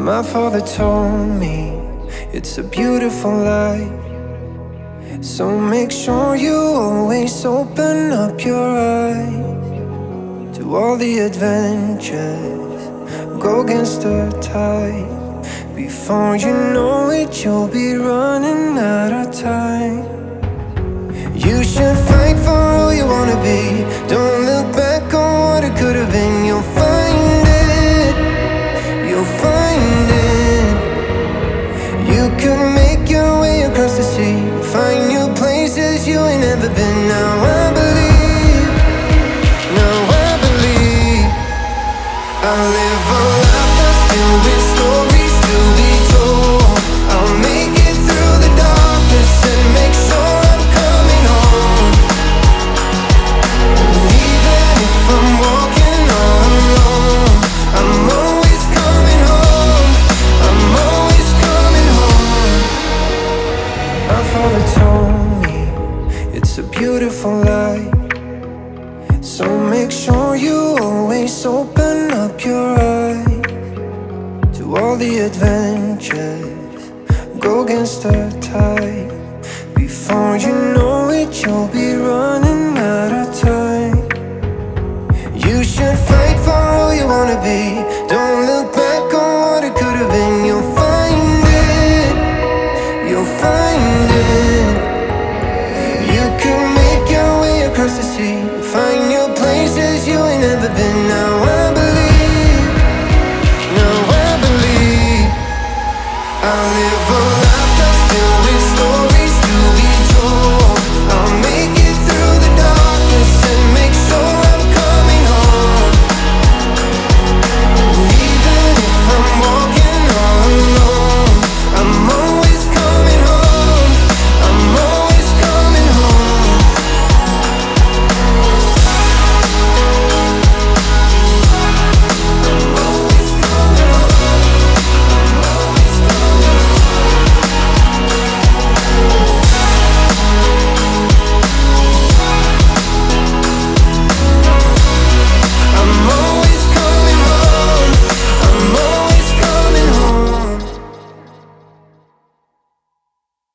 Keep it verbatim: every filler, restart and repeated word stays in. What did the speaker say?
My father told me it's a beautiful life, so make sure you always open up your eyes to all the adventures. Go against the tide. Before you know it, you'll be running out of time. You should fight for who you wanna be. Don't look back on what it could have been. You'll find it, you'll find it. You could make your way across the sea, find new places you ain't never been. Now I believe, now I believe. I live a life that's filled with stories to be told. I'll make it through the darkness and make sure I'm coming home. Even if I'm walking all alone, I'm always coming home. I'm always coming home. My father told me it's a beautiful life, so make sure you always open up your eyes to all the adventures. Go against the tide.